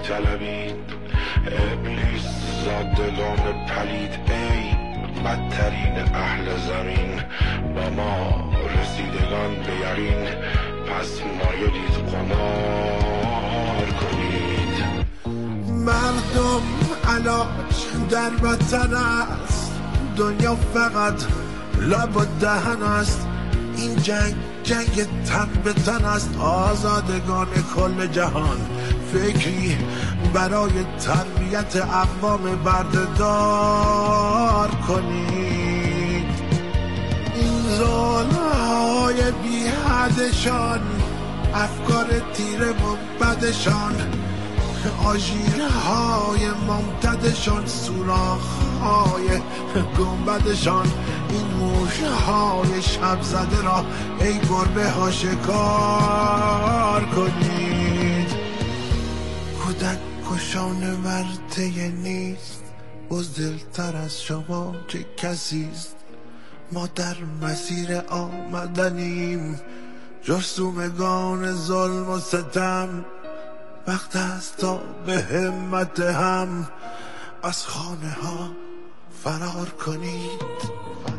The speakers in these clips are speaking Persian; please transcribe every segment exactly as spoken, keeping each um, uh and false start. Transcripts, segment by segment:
طلبید ابلیس زد دلان پلید ای بدترین اهل زمین با ما رسیدگان به یقین پس مایلید قمار کنید. مردم علاج در وطن است، دنیا فقط لب و دهن است. این جنگ جنگ تن به تن است، آزادگان کل جهان فکری برای تربیت اقوام بردهدار کنید. این ظلم‌های بی حدشان، افکار تیر مبدشان، آژیرهای ممتدشان، سوراخ‌های گنبدشان، این موشهای شب زده را ای گربه ها شکار کنید. کودک کشان ورطه نیست، بزدلتر از شما چه کسیست. ما در مسیر آمدنیم، جرثومگان ظلم و ستم. وقت است تا به همت هم از خانه ها فرار کنید.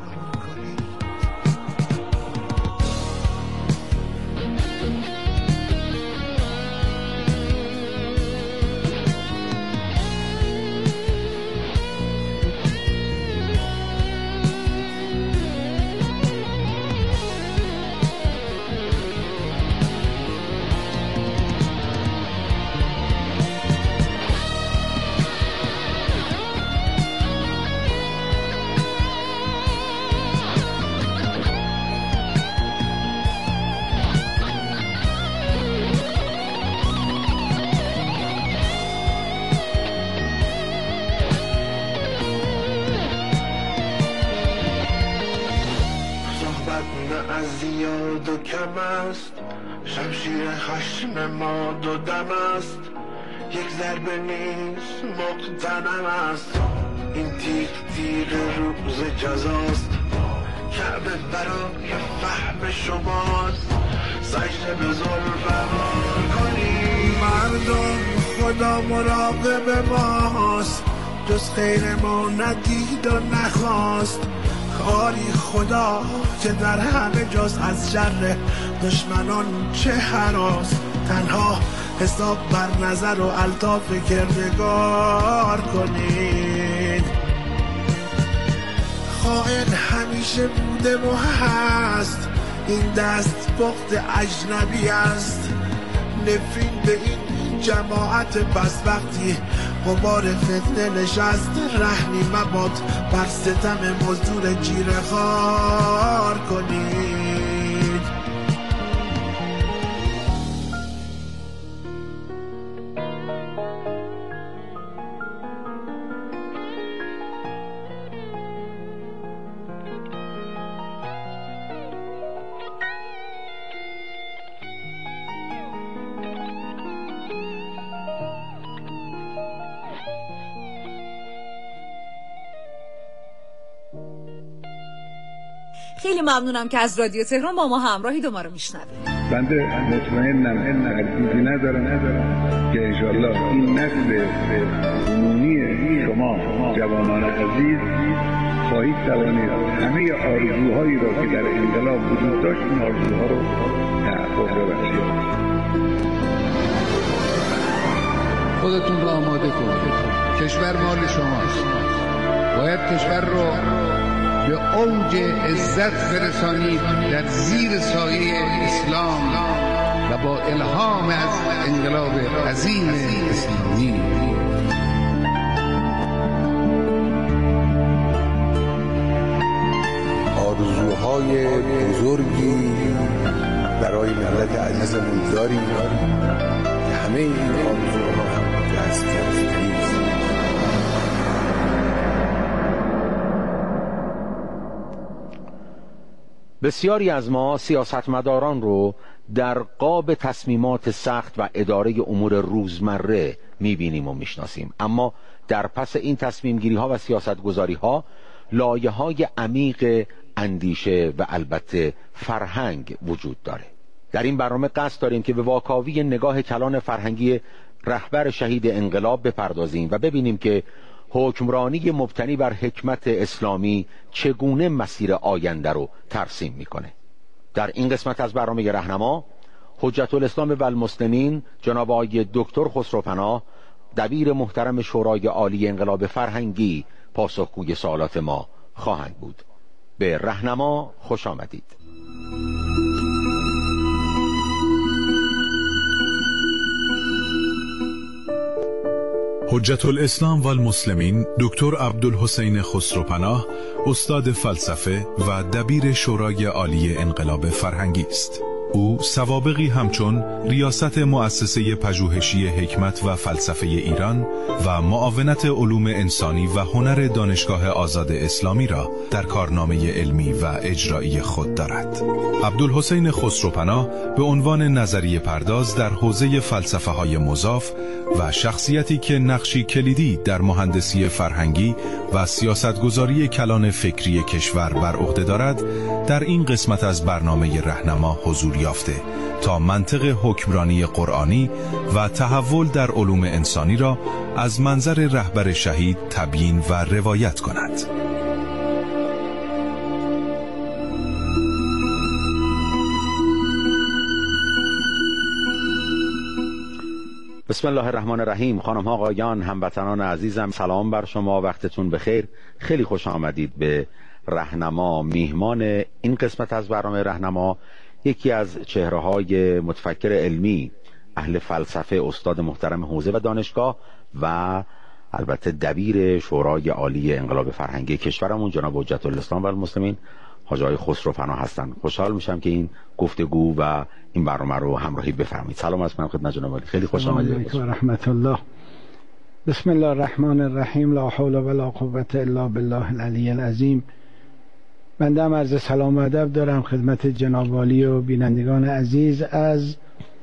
زیاد و کم است، شمشیر خشم ما دو دم است. یک ضربه نیست مقتنم است، این تیغ تیغ روز جزاست. کعبه برای فهم شماست، سجده به ذوالفقار کنید. مردم خدا مراقب ماست، جز خیر ما ندید و نخواست. آری خدا که در همه جاست، از شر دشمنان چه هراس. تنها حساب بر نظر و الطاف کردگار کنید. خائن همیشه بوده و هست، این دست پخت اجنبی است. نفرین به این جماعت بس وقتی غبار فتنه نشست. رهنی مباد بر ستم مزدور جیره خوار کنید. خیلی ممنونم که از رادیو تهران با ما همراهید و ما رو میشنوید. بنده مطمئنم این عقیدی ندارم ندارم که انشالله این نسل کنونی شما جوانان عزیز خواهید توانید همه آرزوهایی را که در انقلاب وجود داشت این آرزوها رو تحقق ببخشید. خودتون رو آماده کنید. کشور مال شماست. باید کشور رو به اوج عزت برسانید در زیر سایه اسلام و با الهام از انقلاب عظیم اسلامی. آرزوهای بزرگی برای ملت عزیزمون داریم که همه این آرزوها هم دست یافتنی است. بسیاری از ما سیاستمداران رو در قاب تصمیمات سخت و اداره امور روزمره میبینیم و میشناسیم، اما در پس این تصمیم گیری ها و سیاست گذاری ها لایه های عمیق اندیشه و البته فرهنگ وجود داره. در این برنامه قصد داریم که به واکاوی نگاه کلان فرهنگی رهبر شهید انقلاب بپردازیم و ببینیم که حکمرانی مبتنی بر حکمت اسلامی چگونه مسیر آینده رو ترسیم میکنه. در این قسمت از برنامه رهنما حجت الاسلام و المسلمین جناب آقای دکتر خسروپناه، دبیر محترم شورای عالی انقلاب فرهنگی، پاسخگوی سوالات ما خواهند بود. به رهنما خوش آمدید. حجت الاسلام و المسلمین دکتر عبدالحسین خسروپناه استاد فلسفه و دبیر شورای عالی انقلاب فرهنگی است. او سوابقی همچون ریاست مؤسسه پژوهشی حکمت و فلسفه ایران و معاونت علوم انسانی و هنر دانشگاه آزاد اسلامی را در کارنامه علمی و اجرایی خود دارد. عبدالحسین خسروپناه به عنوان نظریه پرداز در حوزه فلسفه های مضاف و شخصیتی که نقشی کلیدی در مهندسی فرهنگی و سیاستگذاری کلان فکری کشور بر عهده دارد، در این قسمت از برنامه رهنما حضور یافته تا منطق حکمرانی قرآنی و تحول در علوم انسانی را از منظر رهبر شهید تبیین و روایت کند. بسم الله الرحمن الرحیم. خانم ها، آقایان، هموطنان عزیزم، سلام بر شما، وقتتون بخیر. خیلی خوش آمدید به رهنما. میهمان این قسمت از برنامه رهنما یکی از چهره‌های متفکر علمی، اهل فلسفه، استاد محترم حوزه و دانشگاه و البته دبیر شورای عالی انقلاب فرهنگی کشورمون جناب حجت الاسلام و المسلمین حاج آقای خسروپناه هستند. خوشحال میشم که این گفتگو و این برنامه رو همراهی بفرمایید. سلام از من خدمت جناب عالی. خیلی خوش آمدید. و رحمت الله. بسم الله الرحمن الرحیم. لا حول ولا قوة الا بالله العلی العظیم. بنده هم عرض سلام و ادب دارم خدمت جناب عالی و بینندگان عزیز از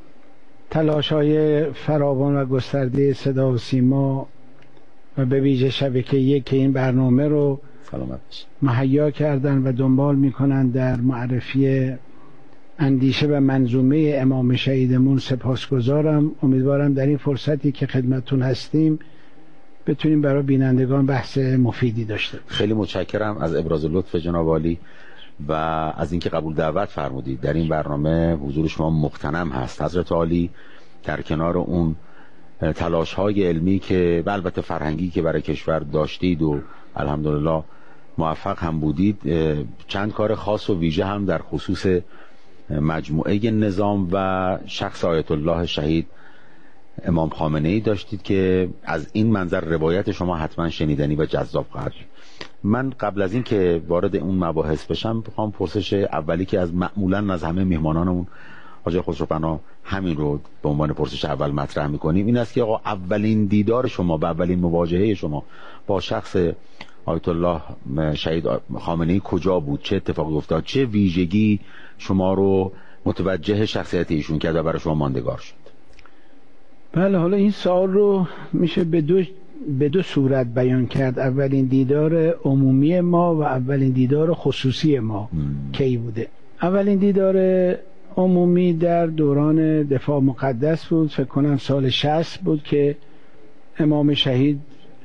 تلاش‌های فراوان و گسترده صدا و سیما و به ویژه شبکه یک که این برنامه رو مهیا کردن و دنبال میکنن در معرفی اندیشه و منظومه امام شهیدمون سپاسگزارم. امیدوارم در این فرصتی که خدمتتون هستیم بتونیم برای بینندگان بحث مفیدی داشته باشیم. خیلی متشکرم از ابراز لطف جناب عالی و از اینکه قبول دعوت فرمودید. در این برنامه حضور شما مغتنم هست. حضرت عالی در کنار اون تلاش‌های علمی که البته فرهنگی که برای کشور داشتید و الحمدلله موفق هم بودید، چند کار خاص و ویژه هم در خصوص مجموعه نظام و شخص آیت الله شهید امام خامنه‌ای داشتید که از این منظر روایت شما حتما شنیدنی و جذاب خواهد بود. من قبل از این که وارد اون مباحث بشم بخوام پرسش اولی که از معمولا از همه میهمانانمون حاج خسروپناه همین رو به عنوان پرسش اول مطرح میکنیم، این است که آقا اولین دیدار شما و اولین مواجهه شما با شخص آیت الله شهید خامنه‌ای کجا بود؟ چه اتفاقی افتاد؟ چه ویژگی شما رو متوجه شخصیت ایشون کرد و برای شما ماندگار شد؟ بله، حالا این سوال رو میشه به دو به دو صورت بیان کرد. اولین دیدار عمومی ما و اولین دیدار خصوصی ما کی بوده؟ اولین دیدار عمومی در دوران دفاع مقدس بود، فکر کنم سال شصت بود که امام شهید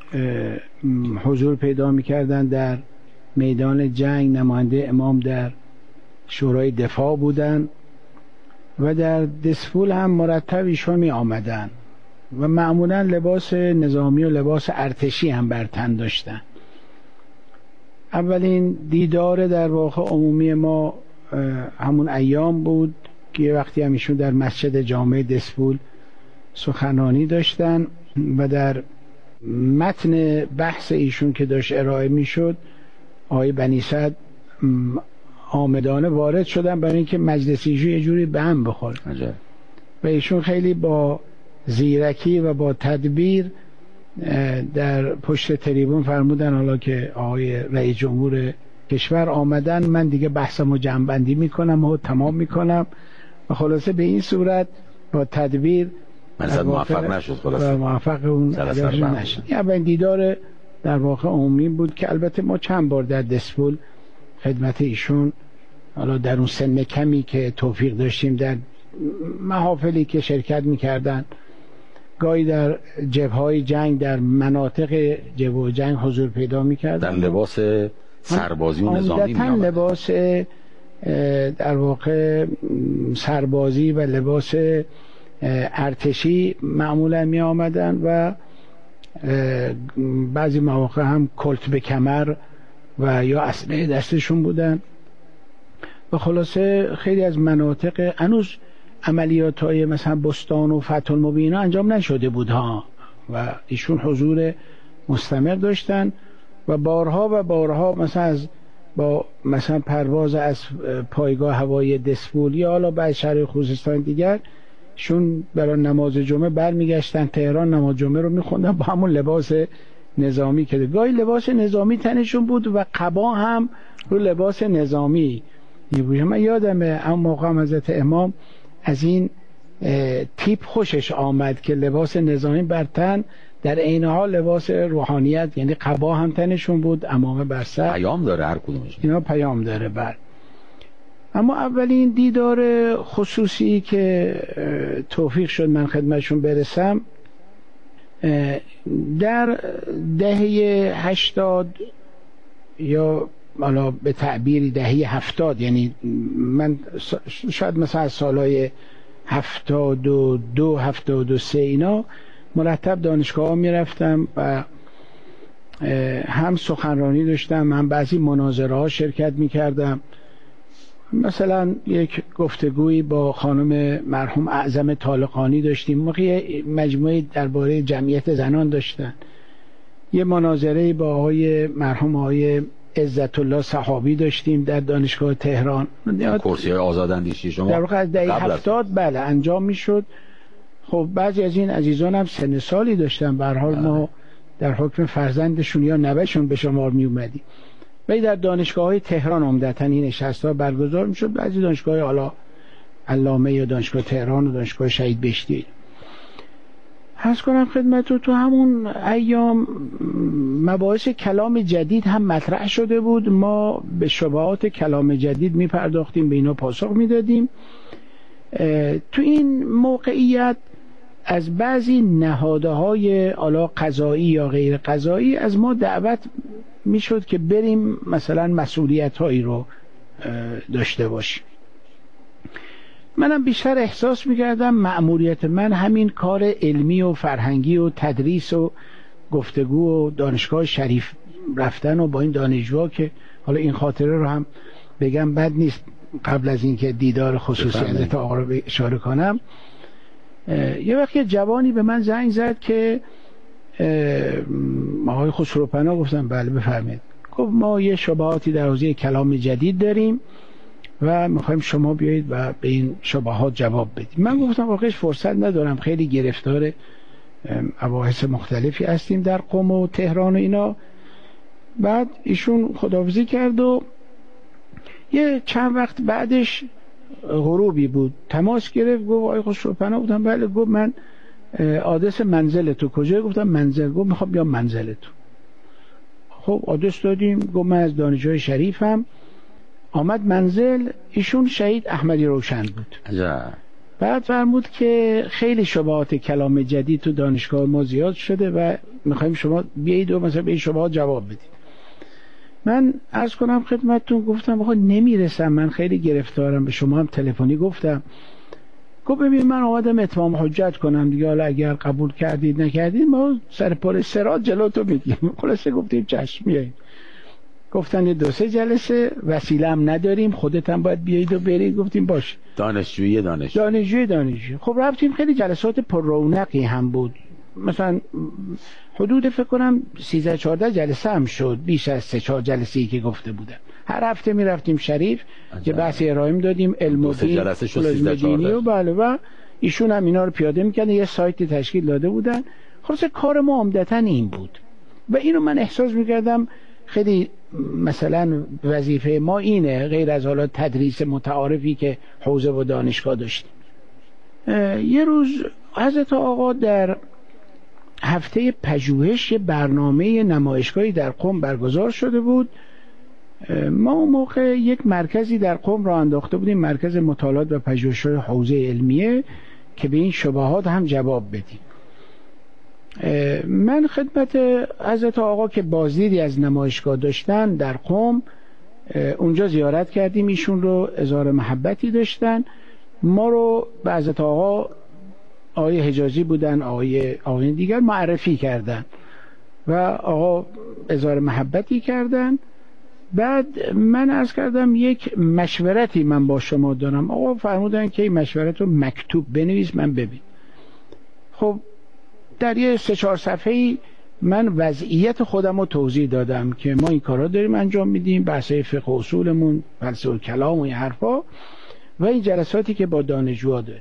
حضور پیدا میکردن در میدان جنگ. نماینده امام در شورای دفاع بودن و در دسفول هم مرتب ایشون می آمدن و معمولا لباس نظامی و لباس ارتشی هم بر تن داشتن. اولین دیدار در واقع عمومی ما همون ایام بود که یه وقتی هم ایشون در مسجد جامع دسفول سخنرانی داشتن و در متن بحث ایشون که داشت ارائه می شد آقای بنی صدر آمدانه وارد شدن برای اینکه مجلس ایشون یه جوری به هم بخوره و ایشون خیلی با زیرکی و با تدبیر در پشت تریبون فرمودن حالا که آقای رئیس جمهور کشور آمدن من دیگه بحثمو جمع‌بندی میکنم و تمام میکنم و خلاصه به این صورت با تدبیر مثلا موفق نشد. خلاصه موفق اون نشد. اولین دیدار در واقع عمومی بود که البته ما چند بار در دسفول خدمت ایشون حالا در اون سن کمی که توفیق داشتیم در محافلی که شرکت میکردن گاهی در جبهه‌های جنگ، در مناطق جبهه جنگ حضور پیدا می‌کردن. در لباس سربازی و نظامی می‌آمدند. لباس در واقع سربازی و لباس ارتشی معمولا می آمدن و بعضی مواقع هم کلت به کمر و یا اسلحه دستشون بودن و خلاصه خیلی از مناطق هنوز عملیات های مثلا بستان و فتح المبین انجام نشده بود ها و ایشون حضور مستمر داشتن و بارها و بارها مثلا از با مثلا پرواز از پایگاه هوایی دسپول یا حالا بعد شهر خوزستان دیگر شون برای نماز جمعه برمیگشتن تهران، نماز جمعه رو میخوندن با همون لباس نظامی که گاهی لباس نظامی تنشون بود و قبا هم رو لباس نظامی میبوشه. من یادمه اون موقع هم حضرت امام از این تیپ خوشش آمد که لباس نظامی بر تن در عین حال لباس روحانیت، یعنی قبا هم تنشون بود، عمامه بر سر. پیام داره هر کدومش، اینا پیام داره. بر اما اولین دیدار خصوصی که توفیق شد من خدمتشون برسم در دهه هشتاد یا حالا به تعبیری دهه هفتاد، یعنی من شاید مثلا از سالهای هفتاد و دو هفتاد و سه اینا مرتب دانشگاه ها می رفتم و هم سخنرانی داشتم، هم بعضی مناظره ها شرکت می کردم. مثلا یک گفتگویی با خانم مرحوم اعظم طالقانی داشتیم، موقعی مجموعه درباره جمعیت زنان داشتن. یه مناظره با آقای مرحوم آقای عزت الله صحابی داشتیم در دانشگاه تهران. کرسی های آزاداندیشی شما در واقع از دهه هفتاد بله انجام می شد. خب بعضی از این عزیزان هم سن سالی داشتن، به هر حال ما در حکم فرزندشون یا نوه‌شون به شمار می اومدیم. ولی در دانشگاه‌های تهران عمدتاً این نشست‌ها برگزار می‌شد. بعضی دانشگاه‌های حالا علامه یا دانشگاه تهران و دانشگاه شهید بهشتی. عرض کنم خدمتتون تو همون ایام مباحث کلام جدید هم مطرح شده بود. ما به شبهات کلام جدید می‌پرداختیم، به اینا پاسخ می‌دادیم. تو این موقعیت از بعضی نهادهای حالا قضایی یا غیر قضایی از ما دعوت میشد که بریم مثلا مسئولیت هایی رو داشته باشیم. منم بیشتر احساس میکردم مأموریت من همین کار علمی و فرهنگی و تدریس و گفتگو و دانشگاه شریف رفتن و با این دانشجوها که حالا این خاطره رو هم بگم بد نیست قبل از اینکه دیدار خصوصی حضرت آقا رو اشاره کنم. یه وقت یه جوانی به من زنگ زد که آقای خسروپناه. گفتم بله بفرمایید. گفت ما یه شبهاتی در حوزه کلام جدید داریم و میخوایم شما بیایید و به این شبهات جواب بدید. من گفتم واقعا فرصت ندارم، خیلی گرفتار مباحث مختلفی هستیم در قم و تهران و اینا. بعد ایشون خداحافظی کرد و یه چند وقت بعدش غروبی بود تماس گرفت. گفت آقای خسروپناه. گفتم بله. گفت من آدرس منزل تو کجا؟ گفتم منزل. گفت میخوام بیام منزل تو. خب آدرس دادیم. گفت من از دانشجوی شریفم. آمد منزل. ایشون شهید احمدی روشن بود. عجب. بعد فرمود که خیلی شبهات کلام جدید تو دانشگاه ما زیاد شده و میخوایم شما بیایید و مثلا به این شبهات جواب بدید. من عرض کنم خدمتتون گفتم آقا نمیرسم، من خیلی گرفتارم. به شما هم تلفنی گفتم. گفت ببین من آمدم اتمام حجت کنم دیگه، حالا اگر قبول کردید نکردید ما سر پل صراط جلوتو میگیم. خلاصه گفتیم چشم میاییم. گفتن یه دو سه جلسه وسیله هم نداریم، خودت هم باید بیایید و برید. گفتیم باش. دانشجویی دانشجو دانشجوی دانشجو خب رفتیم. خیلی جلسات پر رونقی هم بود، مثلا حدود فکر کنم سیزده چهارده جلسه هم شد، بیش از سه چهار جلسه‌ای که گفته بودم. هر هفته می رفتیم شریف که بحث ارائه دادیم، علم و دین و بله و ایشون هم اینا رو پیاده می‌کردن، یه سایتی تشکیل داده بودن. خلاص کار ما عمدتاً این بود و اینو من احساس می‌کردم خیلی مثلا وظیفه ما اینه، غیر از حالا تدریس متعارفی که حوزه و دانشگاه داشتیم. یه روز حضرت آقا در هفته پژوهش یه برنامه نمایشگاهی در قم برگزار شده بود. ما اون موقع یک مرکزی در قم را انداخته بودیم، مرکز مطالعات و پژوهش‌های حوزه علمیه، که به این شبهات هم جواب بدیم. من خدمت حضرت آقا که بازدیدی از نمایشگاه داشتن در قم، اونجا زیارت کردیم. ایشون رو اظهار محبتی داشتن. ما رو به حضرت آقا، آقای حجازی بودن، آقای آقای دیگر معرفی کردن و آقا اظهار محبتی کردن. بعد من عرض کردم یک مشورتی من با شما دارم. آقا فرمودن که این مشورت رو مکتوب بنویس من ببین. خب در یه سه چهار صفحه‌ای من وضعیت خودم رو توضیح دادم که ما این کارا داریم انجام میدیم، بحثای فقه اصولمون، فلسفه کلام و این حرفا و این جلساتی که با دانشجوها داریم.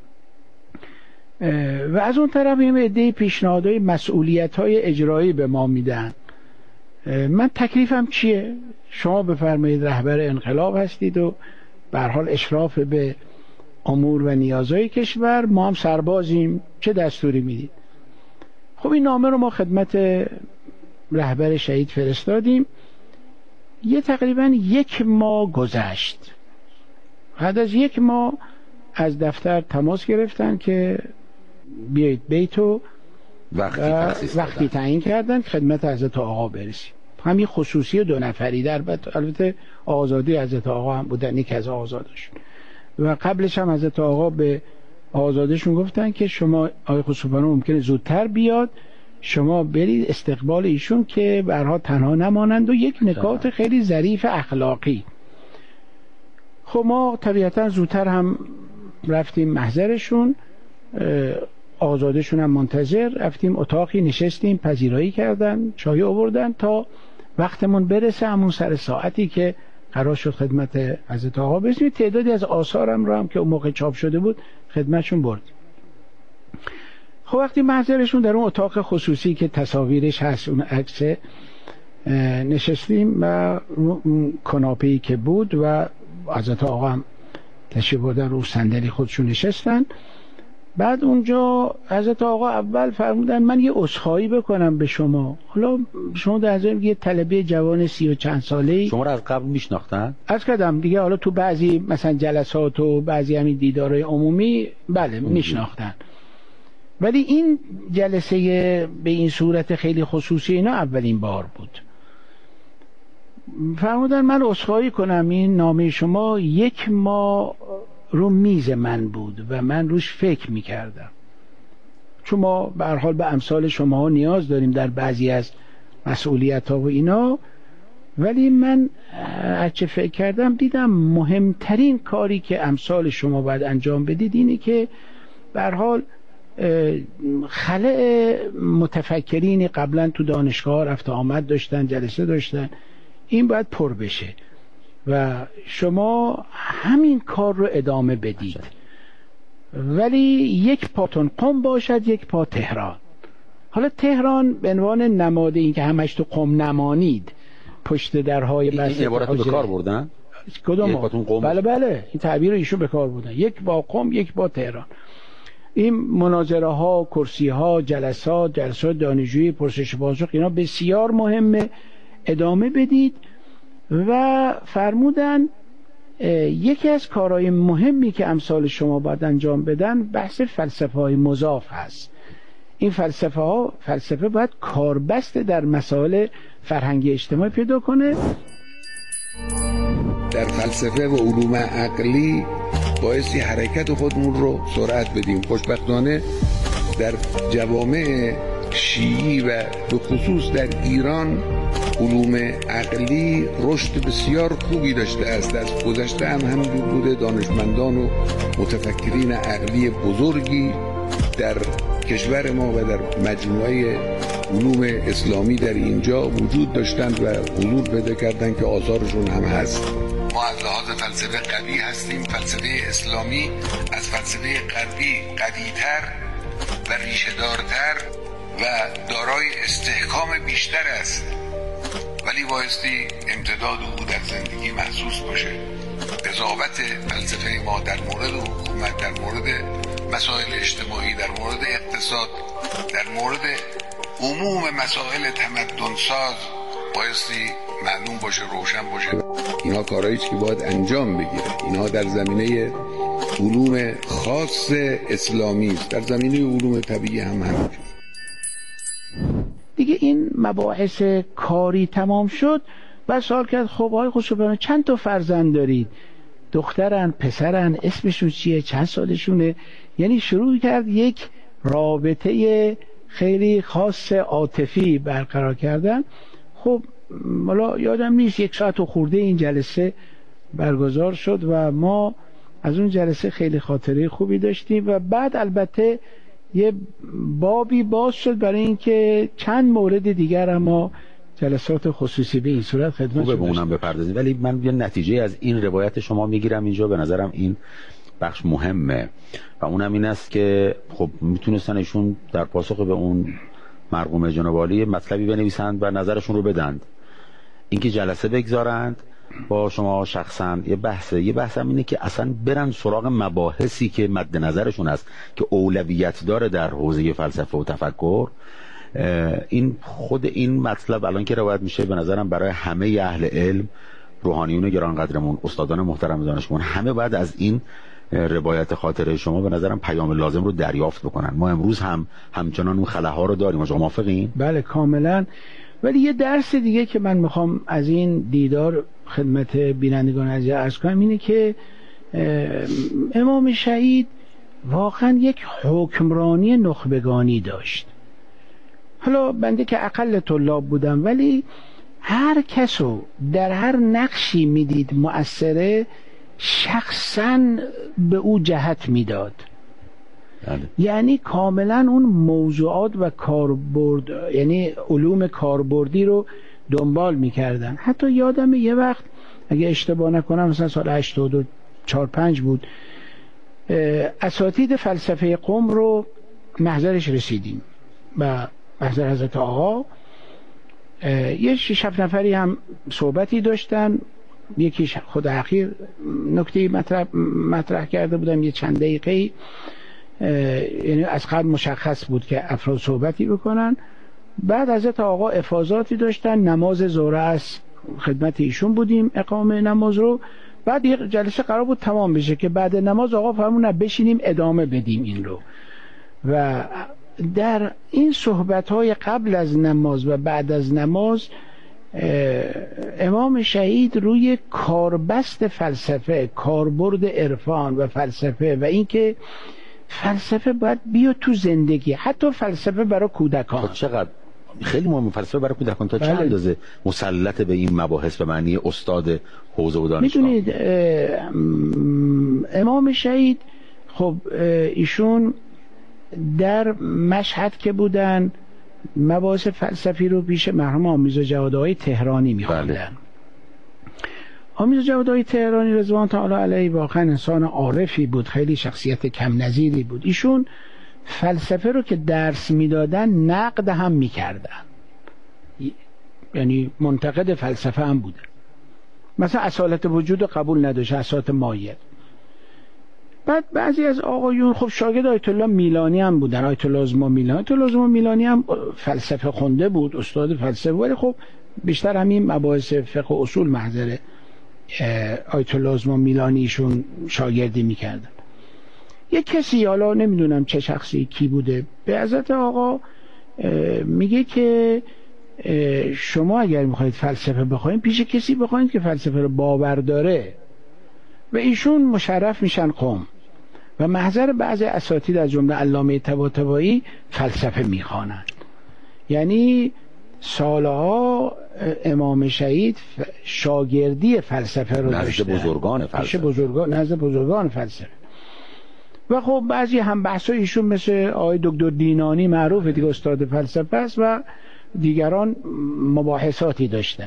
و از اون طرف یه عده پیشنهادهای مسئولیت‌های اجرایی به ما میدن. من تکلیفم چیه؟ شما بفرمایید رهبر انقلاب هستید و به هر حال اشراف به امور و نیازهای کشور، ما هم سربازیم، چه دستوری میدید؟ خب این نامه رو ما خدمت رهبر شهید فرستادیم. یه تقریبا یک ماه گذشت. بعد از یک ماه از دفتر تماس گرفتن که بیایید بیتو وقتی, وقتی تعیین کردن خدمت حضرت آقا برسیم. همین خصوصی دو نفری، در البته آزادی حضرت آقا هم بودن، یک از آزادشون و قبلش هم حضرت آقا به آزادشون گفتن که شما آقای خسروپناه ممکنه زودتر بیاد، شما برید استقبال ایشون که برها تنها نمانند و یک نکات خیلی ظریف اخلاقی. خب ما طبیعتا زودتر هم رفتیم محضرشون، آزادشون هم منتظر، رفتیم اتاقی نشستیم، پذیرایی کردن، چای آوردن تا وقتمون برسه همون سر ساعتی که قرار شد خدمت حضرت آقا برسیم. تعدادی از آثارم رو هم که اون موقع چاپ شده بود خدمتشون بردیم. خب وقتی محضرشون در اون اتاق خصوصی که تصاویرش هست، اون عکس، نشستیم و کناپه‌ای که بود و حضرت آقا هم تشریف بردن رو صندلی خودشون نشستن. بعد اونجا حضرت آقا اول فرمودن من یه عذرخواهی بکنم به شما. حالا شما در ضمن یه طلبه جوان سی و چند ساله‌ای، شما رو از قبل میشناختن؟ از قدم دیگه، حالا تو بعضی مثلا جلسات و بعضی همین دیدارهای عمومی بله میشناختن، ولی این جلسه به این صورت خیلی خصوصی اینا اولین بار بود. فرمودن من عذرخواهی کنم، این نامه شما یک ماه رو میز من بود و من روش فکر میکردم، چون ما به هر حال به امثال شما نیاز داریم در بعضی از مسئولیت ها و اینا، ولی من هرچه فکر کردم دیدم مهمترین کاری که امثال شما باید انجام بدید اینه که به هر حال خلأ متفکرین قبلا تو دانشگاه رفت آمد داشتن، جلسه داشتن، این باید پر بشه و شما همین کار رو ادامه بدید، ولی یک پاتون قم باشد یک پا تهران. حالا تهران به عنوان نماد این که همش تو قم نمانید، پشت درهای بسته. این عبارت رو به کار بردن؟ کدوم؟ بله بله این تعبیر رو ایشون به کار بردن، یک با قم یک با تهران. این مناظره ها، کرسی ها، جلسات، جلسات دانشجویی، پرسش پاسخ، اینا بسیار مهمه، ادامه بدید. و فرمودن یکی از کارهای مهمی که امثال شما باید انجام بدن بحث فلسفه های مضاف هست. این فلسفه ها فلسفه باید کاربست در مسائل فرهنگی اجتماعی پیدا کنه. در فلسفه و علوم عقلی باعثی حرکت خودمون رو سرعت بدیم. خوشبختانه در جوامع شیعی و به خصوص در ایران علوم عقلی رشد بسیار خوبی داشته است. از گذشته هم همینجور بوده. دانشمندان و متفکرین عقلی بزرگی در کشور ما و در مجموعه علوم اسلامی در اینجا وجود داشتند و حضور پیدا کردند که آثارشون هم هست. ما از لحاظ فلسفه قوی هستیم. فلسفه اسلامی از فلسفه غربی قوی‌تر و ریشه‌دارتر و دارای استحکام بیشتر است، ولی بایستی امتداد او در زندگی محسوس باشه. قضاوت فلسفه ما در مورد حکومت، در مورد مسائل اجتماعی، در مورد اقتصاد، در مورد عموم مسائل تمدن ساز بایستی معلوم باشه، روشن باشه. اینا کارهایی که باید انجام بگیره. اینا در زمینه علوم خاص اسلامی است، در زمینه علوم طبیعی هم همینجور. دیگه این مباحث کاری تمام شد و سوال کرد خب آقای خسروپناه چند تا فرزند دارید؟ دخترن، پسرن، اسمشون چیه، چند سالشونه؟ یعنی شروع کرد یک رابطه خیلی خاص عاطفی برقرار کردن. خب حالا یادم نیست یک ساعت و خورده این جلسه برگزار شد و ما از اون جلسه خیلی خاطره خوبی داشتیم و بعد البته یه بابی باز شد برای اینکه چند مورد دیگر اما جلسات خصوصی به این صورت خدمت خوبه به اونم بپردازیم. ولی من یه نتیجه از این روایت شما میگیرم اینجا، به نظرم این بخش مهمه و اونم این است که خب میتونستن ایشون در پاسخ به اون مرحوم جناب عالی مطلبی بنویسند و نظرشون رو بدند. اینکه جلسه بگذارند با شما شخصا یه بحثه. یه بحث هم اینه که اصلا برن سراغ مباحثی که مد نظرشون است که اولویت داره در حوزه فلسفه و تفکر. این خود این مطلب الان که روایت میشه به نظرم برای همه اهل علم، روحانیون گرانقدرمون، استادان محترم دانشمون، همه بعد از این روایت خاطره شما به نظرم پیام لازم رو دریافت بکنن. ما امروز هم همچنان اون خلاها رو داریم. شما موافقین؟ بله کاملا. ولی یه درس دیگه که من میخوام از این دیدار خدمت بینندگان عزیز عرض کنم اینه که امام شهید واقعا یک حکمرانی نخبگانی داشت. حالا بنده که اقل طلاب بودم ولی هر کسو در هر نقشی میدید مؤثره شخصا به او جهت میداد. یعنی کاملا اون موضوعات و کاربرد، یعنی علوم کاربردی رو دنبال میکردن. حتی یادم یه وقت اگه اشتباه نکنم مثلا سال هشتاد و چهار پنج بود، اساتید فلسفه قم رو محضرش رسیدیم و محضر حضرت آقا یه شش هفت نفری هم صحبتی داشتن. یکیش خود اخیر نکته مطرح, مطرح کرده بودم یه چند دقیقه، یعنی از قبل مشخص بود که افراد صحبتی بکنن. بعد حضرت آقا افاضاتی داشتن، نماز ظهر است خدمت ایشون بودیم اقامه نماز رو. بعد یه جلسه قرار بود تمام بشه که بعد نماز آقا فرمودن بشینیم ادامه بدیم این رو. و در این صحبت‌های قبل از نماز و بعد از نماز امام شهید روی کاربست فلسفه، کاربرد عرفان و فلسفه و اینکه فلسفه باید بیاد تو زندگی، حتی فلسفه برای کودکان. چقدر خیلی مهم فلسفه برای کودکان تا چند اندازه مسلط به این مباحث به معنی استاد حوزه و دانشگاه. میدونید امام شهید خب ایشون در مشهد که بودن مباحث فلسفی رو پیش مرحوم آمیزا جوادهای تهرانی می‌خوندن. بله. آمیزا جوادهای تهرانی رضوان تعالی علیه واقعا انسان عارفی بود، خیلی شخصیت کم نظیری بود. ایشون فلسفه رو که درس میدادن نقد هم میکردن، یعنی منتقد فلسفه هم بودن. مثلا اصالت وجود رو قبول نداشت، اصالت مایه. بعد بعضی از آقایون خب شاگرد آیت الله میلانی هم بودن، آیت الله ازما میلانی. آیت الله ازما میلانی هم فلسفه خونده بود، استاد فلسفه، ولی خب بیشتر همین مباحث فقه و اصول محضر آیت الله ازما میلانیشون شاگردی میکردن. یک کسی، حالا نمیدونم چه شخصی کی بوده، به حضرت آقا میگه که شما اگر میخواید فلسفه بخواید پیش کسی بخواید که فلسفه رو باور داره. و ایشون مشرف میشن قم و محضر بعضی اساتید از جمله علامه طباطبایی فلسفه میخوانند. یعنی سالها امام شهید شاگردی فلسفه رو داشته نزد بزرگان فلسفه، بزرگان نزد بزرگان فلسفه. و خب بعضی هم بحثای ایشون مثل آقای دکتر دینانی معروف دیگه استاد فلسفه است و دیگران مباحثاتی داشتن.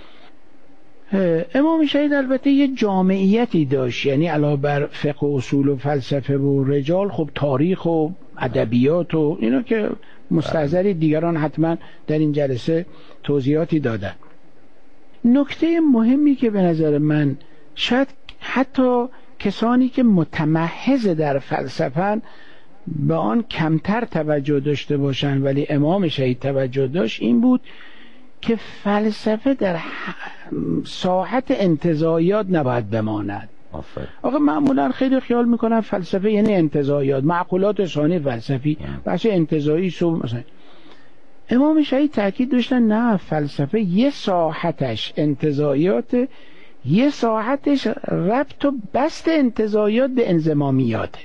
امام شهید البته یه جامعیتی داشت، یعنی علاوه بر فقه و اصول و فلسفه و رجال خب تاریخ و ادبیات و اینا که مستحضری دیگران حتما در این جلسه توضیحاتی دادن. نکته مهمی که به نظر من شاید حتی کسانی که متمحض در فلسفه به آن کمتر توجه داشته باشن ولی امام شهید توجه داشت، این بود که فلسفه در ساحت انتزاعیات نباید بماند. آقا معمولا خیلی خیال میکنن فلسفه یعنی انتزاعیات، معقولات ثانی فلسفی، بحث انتزاعی سو مثلا. امام شهید تاکید داشتن نه، فلسفه یه ساحتش انتزاعیات، یه ساحتش ربط و بست انتزاعیات به انضمامیاته.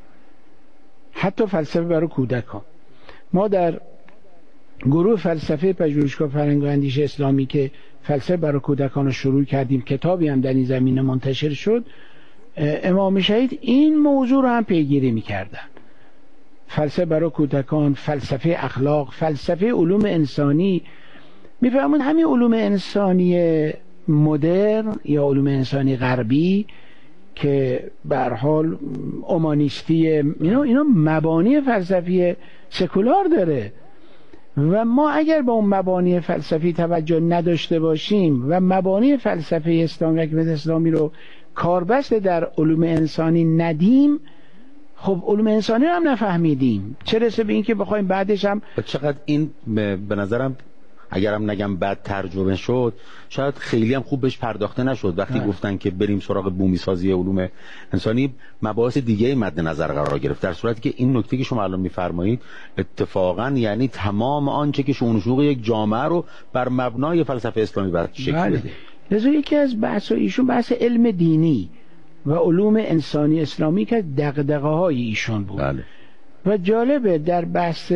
حتی فلسفه برای کودکان، ما در گروه فلسفه پژوهشگاه فرهنگ و اندیشه اسلامی که فلسفه برای کودکان رو شروع کردیم، کتابی هم در این زمینه منتشر شد، امام شهید این موضوع رو هم پیگیری میکردن. فلسفه برای کودکان، فلسفه اخلاق، فلسفه علوم انسانی. میفهمون همین علوم انسانی مدرن یا علوم انسانی غربی که به هر حال اومانیستی، اینا اینا مبانی فلسفی سکولار داره و ما اگر به اون مبانی فلسفی توجه نداشته باشیم و مبانی فلسفه اسلامی و حکمت اسلامی رو کاربست در علوم انسانی ندیم، خب علوم انسانی رو هم نفهمیدیم، چه رسه به این که بخوایم بعدش هم. چقدر این به نظرم اگرم نگم بد ترجمه شد، شاید خیلی هم خوب بهش پرداخته نشد. وقتی ها. گفتن که بریم سراغ بومی سازی علوم انسانی، مباحث دیگه مد نظر قرار گرفت، در صورتی که این نکته که شما الان میفرمایید اتفاقا یعنی تمام آنچه که شؤون و شوق یک جامعه رو بر مبنای فلسفه اسلامی بر شکل بده. لذا یکی از بحث ایشون بحث علم دینی و علوم انسانی اسلامی که دغدغه های ایشون بود. بله. و جالبه در بحث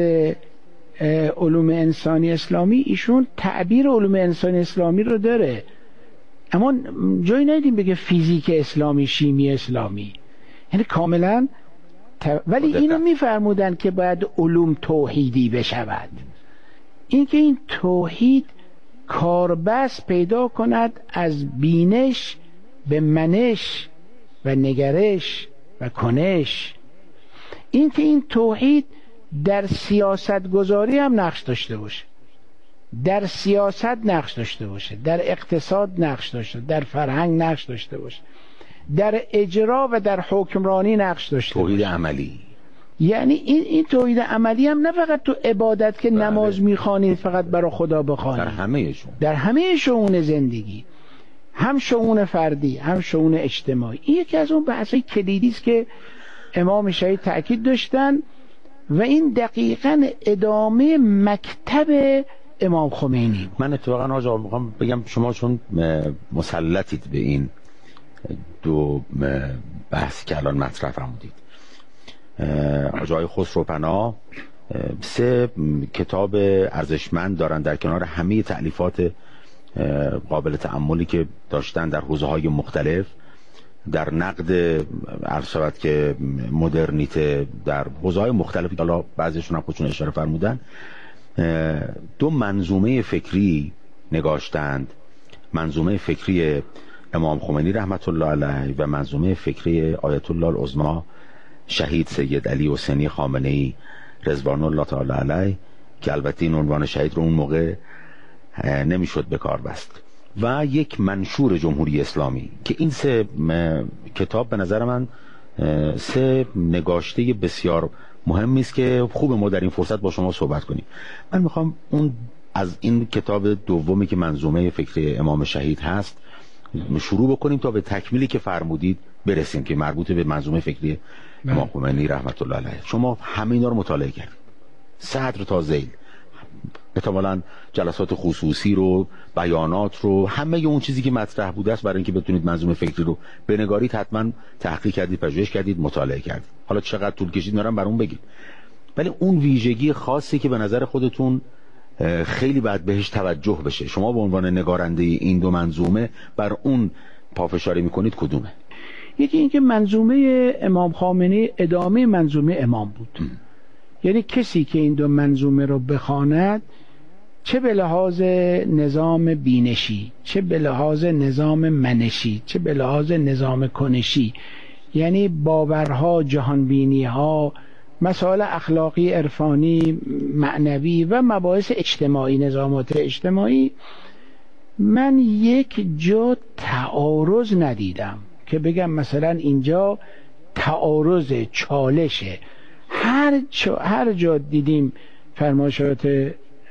علوم انسانی اسلامی ایشون تعبیر علوم انسانی اسلامی رو داره، اما جایی ندیدیم بگه فیزیک اسلامی، شیمی اسلامی، یعنی کاملا ت... ولی اینو میفرمودن که باید علوم توحیدی بشود، اینکه این توحید کاربست پیدا کند از بینش به منش و نگرش و کنش، اینکه این توحید در سیاست گذاری هم نقش داشته باشه، در سیاست نقش داشته باشه، در اقتصاد نقش داشته باشه، در فرهنگ نقش داشته باشه، در اجرا و در حکمرانی نقش داشته باشه. توحید عملی، یعنی این این توحید عملی هم نه فقط تو عبادت که بله. نماز میخوانید فقط برای خدا بخوانید، در همه شون، در همه شؤون زندگی، هم شؤون فردی هم شؤون اجتماعی. این یکی از اون بحثای کلیدی است که امام شهید تاکید داشتن و این دقیقاً ادامه مکتب امام خمینی. من اتفاقاً آقا میخوام بگم شما چون مسلطید به این دو بحث که الان مطرح فرمودید، آقای خسروپناه سه کتاب ارزشمند دارن در کنار همه تألیفات قابل تأملی که داشتن در حوزه‌های مختلف، در نقد عرض شود که مدرنیته، در حوزه‌های مختلفی که حالا بعضیشون هم خودشون اشاره فرمودن، دو منظومه فکری نگاشتند، منظومه فکری امام خمینی رحمت الله علیه و منظومه فکری آیت الله العظما شهید سید علی حسینی خامنه‌ای رضوان الله تعالی علیه، که البته این عنوان شهید رو اون موقع نمیشد به کار بست، و یک منشور جمهوری اسلامی، که این سه کتاب به نظر من سه نگاشته بسیار مهمی است که خوب ما در این فرصت با شما صحبت کنیم. من میخوام اون از این کتاب دومی که منظومه فکری امام شهید هست شروع بکنیم تا به تکمیلی که فرمودید برسیم که مربوط به منظومه فکری امام خمینی رحمت الله علیه. شما همه اینا رو مطالعه کردید، صدر تا ذیل، احتمالاً جلسات خصوصی رو، بیانات رو، همه اون چیزی که مطرح بوده است برای اینکه بتونید منظومه فکری رو بنگارید حتما تحقیق کردید، پژوهش کردید، مطالعه کردید. حالا چقدر طول کشید میارم برام بگید، ولی اون ویژگی خاصی که به نظر خودتون خیلی باید بهش توجه بشه، شما به عنوان نگارنده این دو منظومه بر اون پافشاری میکنید، کدومه؟ یکی اینکه منظومه امام خامنه‌ای ادامه منظومه امام بود. ام. یعنی کسی که این دو منظومه رو بخواند، چه به لحاظ نظام بینشی، چه به لحاظ نظام منشی، چه به لحاظ نظام کنشی، یعنی باورها، جهانبینی‌ها، مسائل اخلاقی، عرفانی، معنوی و مباحث اجتماعی، نظامات اجتماعی، من یک جا تعارض ندیدم که بگم مثلا اینجا تعارض، چالشه. هر جا, هر جا دیدیم فرمایشات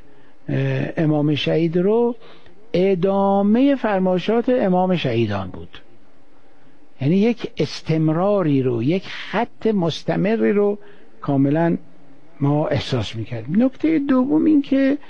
امام شهید رو ادامه فرمایشات امام شهیدان بود، یعنی یک استمراری رو، یک خط مستمری رو کاملا ما احساس میکردیم. نکته دوم این که